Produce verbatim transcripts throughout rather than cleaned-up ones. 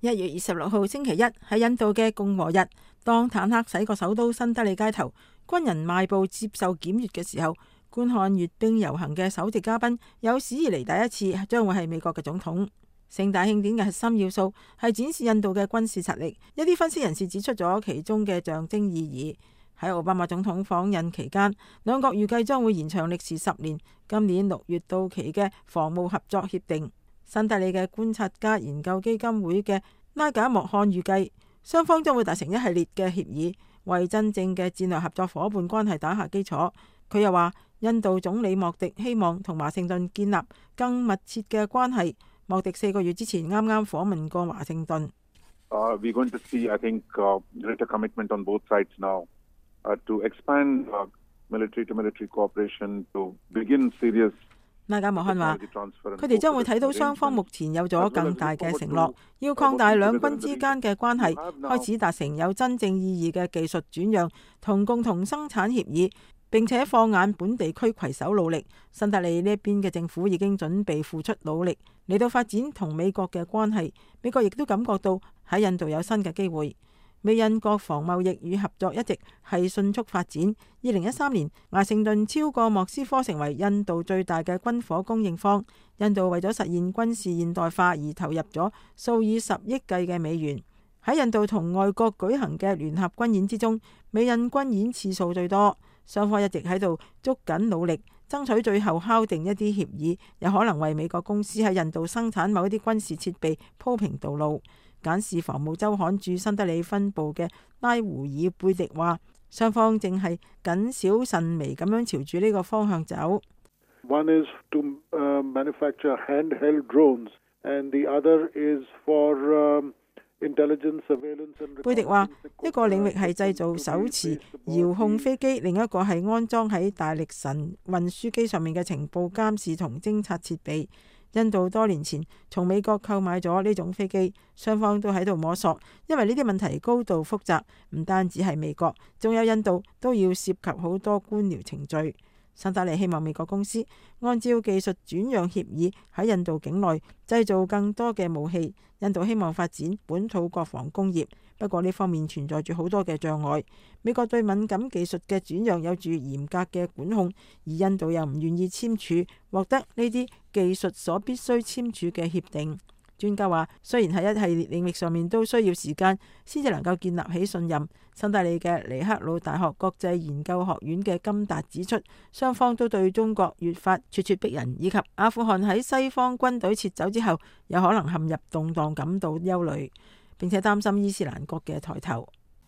一月二十六號星期一喺印度嘅共和日，當坦克駛過首都新德里街頭，軍人邁步接受檢閱嘅時候，觀看閱兵遊行嘅首席嘉賓有史以嚟第一次將會係美國嘅總統。盛大慶典嘅核心要素係展示印度嘅軍事實力，一啲分析人士指出咗其中嘅象徵意義。喺奧巴馬總統訪印期間，兩國預計將會延長歷時十年，今年六月到期嘅防務合作協定。新德里嘅觀察家研究基金會嘅拉賈莫漢預計，雙方將會達成一系列嘅協議，為真正嘅戰略合作伙伴關係打下基礎。佢又話，印度總理莫迪希望同華盛頓建立更密切嘅關係。莫迪四個月之前啱啱訪問過華盛頓。 Uh, we're going to see, I think, uh, greater commitment on both sides now uh, to expand uh, military to military cooperation to begin serious。 拉賈莫漢話，佢哋將會睇到雙方目前有咗更大嘅承諾，要擴大兩軍之間嘅關係，開始達成有真正意義嘅技術轉讓同共同生產協議，並且放眼本地區攜手努力。新德里呢一邊嘅政府已經準備付出努力嚟到發展同美國嘅關係，美國亦都感覺到喺印度有新嘅機會。美印國防貿易與合作一直係迅速發展。二零一三年，華盛頓超過莫斯科成為印度最大嘅軍火供應方。印度為咗實現軍事現代化而投入咗數以十億計嘅美元。喺印度同外國舉行嘅聯合軍演之中，美印軍演次數最多。雙方一直喺度捉緊努力，爭取最後敲定一啲協議，有可能為美國公司喺印度生產某一啲軍事設備鋪平道路。簡氏防務週刊駐新德里分部嘅拉胡爾貝迪話，雙方正係謹小慎微咁樣朝住呢個方向走。 One is to uh, manufacture handheld drones, and the other is for uh, intelligence surveillance and。 貝迪話，一個領域係製造手持遙控飛機，另一個係安裝喺大力神運輸機上面嘅情報監視同偵察設備。印度多年前從美國購買咗呢種飛機，雙方都喺度摸索，因為呢啲問題高度複雜，唔單止係美國，仲有印度都要涉及好多官僚程序。新德里希望美國公司按照技術轉讓協議喺印度境內製造更多嘅武器。印度希望發展本土國防工業，不過呢方面存在住好多嘅障礙。美國對敏感技術嘅轉讓有住嚴格嘅管控，而印度又唔願意簽署獲得呢啲技術所必須簽署嘅協定。專家話，雖然喺一系列領域上面都需要時間先至能夠建立起信任。新德里嘅尼克魯大學國際研究學院嘅金達指出，雙方都對中國越發咄咄逼人，以及阿富汗喺西方軍隊撤走之後有可能陷入動盪感到憂慮，並且擔心伊斯蘭國嘅抬頭。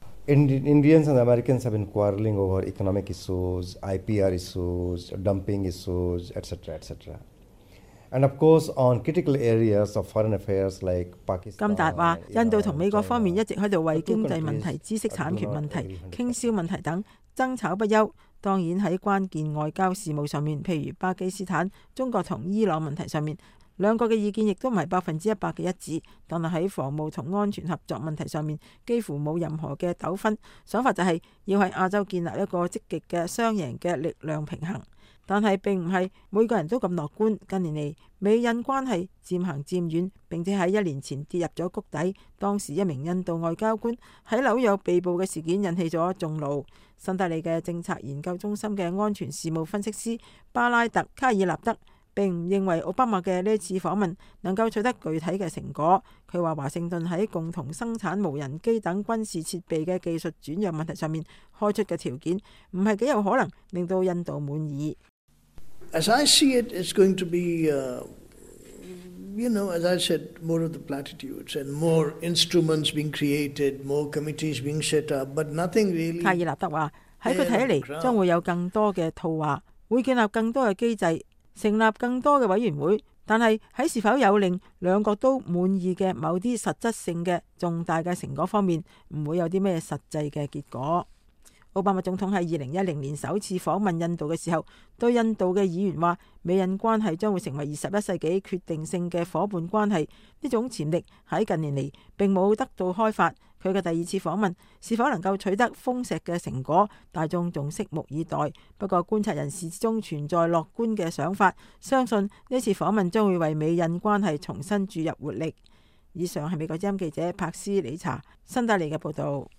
Indians and Americans have been quarreling over economic issues, I P R issues, dumping issues, et cetera, et cetera. And of course, on critical areas of foreign affairs like Pakistan。 金達話，印度同美國方面一直喺度為經濟問題、知識產權問題、傾銷問題等爭吵不休。當然喺關鍵外交事務上面，譬如巴基斯坦、中國同伊朗問題上面，兩國嘅意見亦都唔係百分之一百嘅一致。但係喺防務同安全合作問題上面，幾乎冇任何嘅糾紛。想法就係要喺亞洲建立一個積極嘅雙贏嘅力量平衡。但係並唔係每個人都咁樂觀。近年嚟，美印關係漸行漸遠，並且喺一年前跌入咗谷底。當時一名印度外交官喺紐約被捕嘅事件引起咗眾怒。新德里嘅政策研究中心嘅安全事務分析師巴拉特卡爾納德並唔認為奧巴馬嘅呢次訪問能夠取得具體嘅成果。佢話華盛頓喺共同生產無人機等軍事設備嘅技術轉讓問題上面開出嘅條件唔係幾有可能令到印度滿意。 As I see it, it's going to be, uh, you know, as I said, more of the platitudes and more instruments being created, more committees being set up, but nothing really。 卡爾納德話：喺佢睇嚟，將會有更多嘅套話，會建立更多嘅機制，成立更多嘅委員會，但係喺是否有令兩國都滿意嘅某啲實質性嘅重大嘅成果方面，唔會有啲咩實際嘅結果。奧巴馬總統喺二零一零年首次訪問印度嘅時候，對印度嘅議員話，美印關係將會成為二十一世紀決定性嘅夥伴關係。呢種潛力喺近年嚟並冇得到開發。佢嘅第二次訪問是否能夠取得豐碩嘅成果，大眾仲拭目以待。不過觀察人士之中存在樂觀嘅想法，相信呢次訪問將會為美印關係重新注入活力。 以上係美國之音記者柏斯理查新德里嘅報導。